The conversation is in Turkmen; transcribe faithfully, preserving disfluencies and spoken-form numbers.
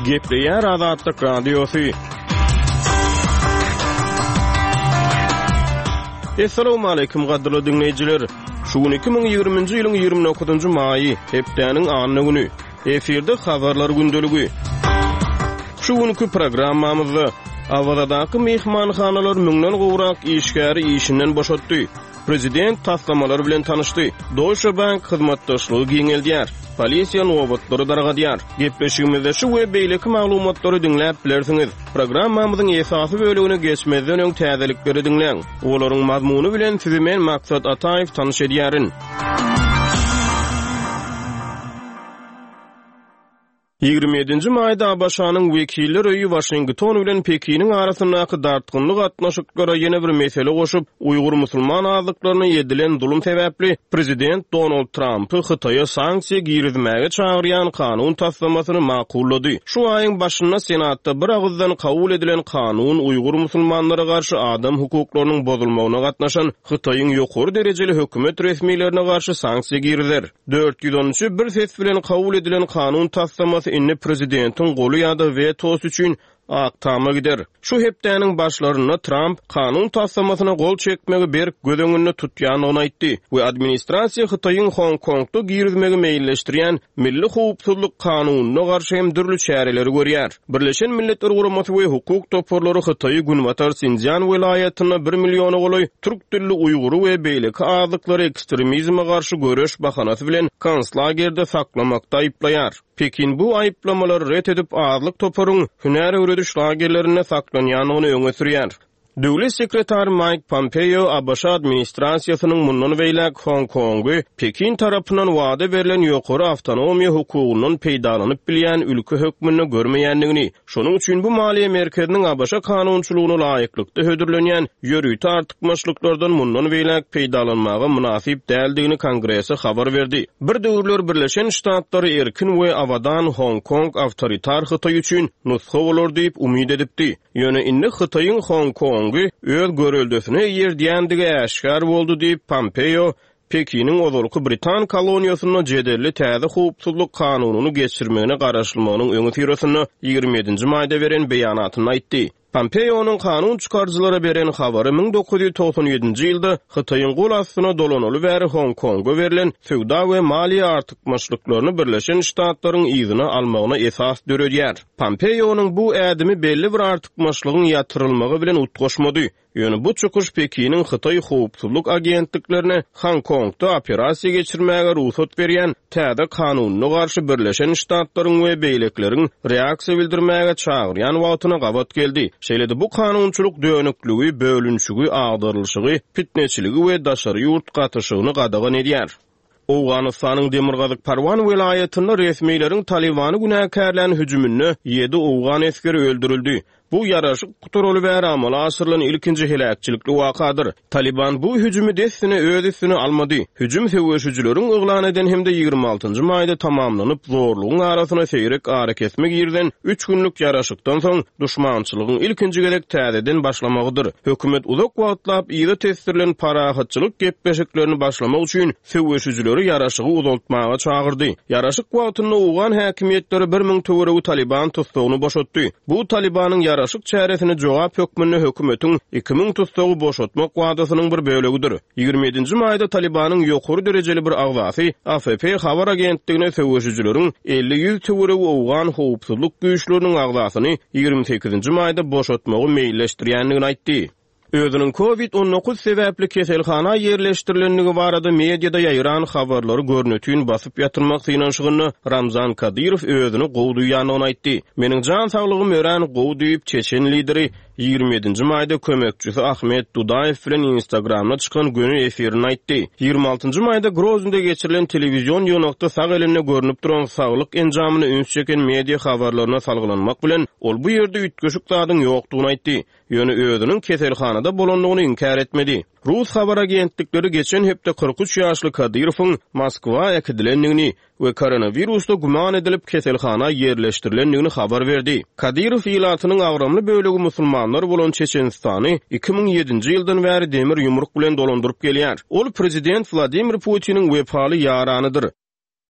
Gepleyer Azadlyk Radiosu. Assalamu alaykum gaddyrly dinleyijiler. Şu gün iki bin ýygrymynjy ýylyň ýygrimi dokuzunjy maýy, hepdeniň anyny güni. Eferde habarlar gündöligi. Şu günkü programmamyzda Awazadaky mehmanhanalar müňden gowrak işgäri işinden boşatdy. Prezident taslamalar bilen tanışdy. Deutsche Bank hyzmatdaşlygy giňeldýär. Polisiýa nowatlary dargadýar. Gepleşigimizde şu we beýleki maglumatlary dinläp bilersiňiz. Programmamyzyň esasy bölügine geçmezden öň täzelikleri dinleň. Olaryň mazmuny bilen sizi men Maksat Ataýew tanış edýärin. ýygrimi ýedinji maýda Abaşanyň wekiller öýü Washington bilen Pekiniň arasyndaky dartgynlyk atnaşyklara ýene bir mesele goşup, Uýgur musulman azlyklaryna ýedilen zulum sebäpli prezident Donald Trumpy Hytaýa sanksiýa girizmäge çagyrýan kanun taslamasyny makullady. Şu aýyň başynda Senatda bir agzdan kabul edilen kanun Uýgur musulmanlara garşy adam hukuklarynyň bozulmagyna gatnaşan Hytaýyň ýokary derejeli hökümet resmiýetlerine garşy sanksiýa girizler. dört ýüz on üç bir ses bilen kabul edilen kanun taslamasy inni prezidentin golu ýa-da vetosu üçin aktama gider. Şu hepdeniň başlaryna Trump kanun taslamasyna gol çekmegi berk gödöňünde tutýanyny aýtdy we administrasiýa Hytaýyň Hong Kongda girizmegi meýilleşdirýän milli howpsuzlyk kanunyna garşy hem dürli çäreleri görýär. Birleşen Milletler Guramasy we hukuk toporlary Hytaýy Günbatar Sinjan welaýatyna bir milliony goly türk dilli Uýgury we beýleki azlyklary ekstremizme garşy göreş bahanasy bilen konslagerde saklamakda aýplaýar. Pekin bu aýplamalary ret edip azlyk toporuň hünär öwrediş lagerlerine saklanýanyny öňe sürýär. Döwlet sekretary Mike Pompeo Abaşa administrasiýasynyň mundan beýlek Hong Kongu Pekin tarapyndan wada berilen ýokary awtonomiýa hukugynyň peýdalanyp bilýän ülke hökmüni görmeýändigini, şonuň üçin bu maliýe merkeziniň Abaşa kanunçylygyna laýyklykda hödürlenýän ýörüýti artykmaçlyklardan mundan beýlek peýdalanmagy münasip däldigini Kongresse habar berdi. Bir döwürler Birleşen Ştatlary erkin we awadan Hong Kong awtoritar Hytaý üçin nusxa bolar diýip umyd edipdi. Ýöne indi Hytaýyň Hong Kong öz görüldüsine ýerdiyendigi äşkar boldy diýip Pompeo Pekiniň ozalky Britan koloniýasyna jedelli täze howpsuzlyk kanunyny geçirmegine garaşylmagynyň öňe sürersini ýygrimi ýedinji maýda beren beýanatyny aýtdy. Pompeo'nun kanun çıkarcılara beren habary bin dokuz ýüz toksan ýedinji ýylda Hytaýyň gol astyna dolanyly bäri Hong Kongga berilen söwda we maliýe artykmaçlyklaryny Birleşen Ştatlaryň iýzyny almagyna esas döredýär. Pompeo'nun bu ädimi belli bir artykmaçlygyň ýatyrylmagy bilen utgoşmady. Ýöne bu çykyş Pekiniň Hytaý howpsuzlyk agentliklerine Hong Kongda operasiýa geçirmäge ruhsat berýän täze kanunyna garşy Birleşen Ştatlaryň we beýlekleriň reaksiýa bildirmäge çagyrýan wagtyna gabat geldi. Şeýlede bu kanunçylyk döňükligi, bölünşigi, agdyrylşygy, fitneçiligi we daşary ýurt gatyşygyny gadagan edýär. Owganystanyň Demirgazyk Parwan welaýatynda resmiýleriň Talibany günäkärläni hüjümünde ýedi owgan eskeri öldürildi. Bu yaraşyk kuturly we amal aşyrylan ilkinji helakçilikli wakadyr. Taliban bu hüjümi destine öz üstüne almady. Hüjüm söwüşçüleriň eglan eden hemde ýygrimi altynjy maýda tamamlanyp zorlugyň arasyna seýrek ara kesmek ýerden üç günlük yaraşykdan soň duşmançylygyň ilkinji gelek täzeden başlamagydyr. Hökümet uzak wagtlap ýygy tesirlen parahatçylyk gepleşiklerini başlamak üçin söwüşçüleri yaraşygy uzaltmaga çagyrdy. Yaraşyk wagtynda owgan häkimiýetleri bir ming töweregi Taliban tutsagyny boşatdy. Bu Talibanyň yaraşyk çäresine jogap hökmünde hökümetiň iki ming tutsagy boşatmak wadasynyň bir bölügidir. ýygrimi ýedinji maýda Talibanyň ýokary derejeli bir agzasy A F P habar agentligine söwüşçüleriň elli ýüz töweregi owgan howpsuzlyk güýçleriniň agzasyny ýygrimi sekizinji maýda boşatmagy meýilleşdirýändigini aýtdy. Özünün Covid on dokuz sebäpli keselhana ýerleşdirilenligi barada mediada ýaýran habarlary görnetýün basyp ýatyrmak synanşygyny Ramzan Kadyrow özüni gowduýanyny aýtdy. Meniň jan saglygym ören gowduýup Çeçen lideri ýygrimi ýedinji maýda kömekçisi Ahmet Dudaýew bilen Instagramda çykan göni efirini aýtdy. ýygrimi altynjy maýda Groznyda geçirilen telewizion ýonakda sag eline görnüp duran saglyk enjamyny üns çeken media habarlaryna salgylanmak bilen ol bu ýerde ütgeşik zadyň ýokdugyny aýtdy. Ýöne özüniň keselhanada bolanlygyny inkar etmedi. Rus habar agentlikleri geçen hepde kırk üç ýaşly Kadyrowyň Moskwa ýekidilenligini we koronavirusda guman edilip keselhana ýerleşdirilenligini habar berdi. Kadyrow ýylatynyň agramly bölegi musulmanlar bolan Çeçenistany iki ming ýedinji ýyldan bäri demir ýumruk bilen dolandyryp gelýär. Ol prezident Vladimir Putiniň wepaly ýaranydyr.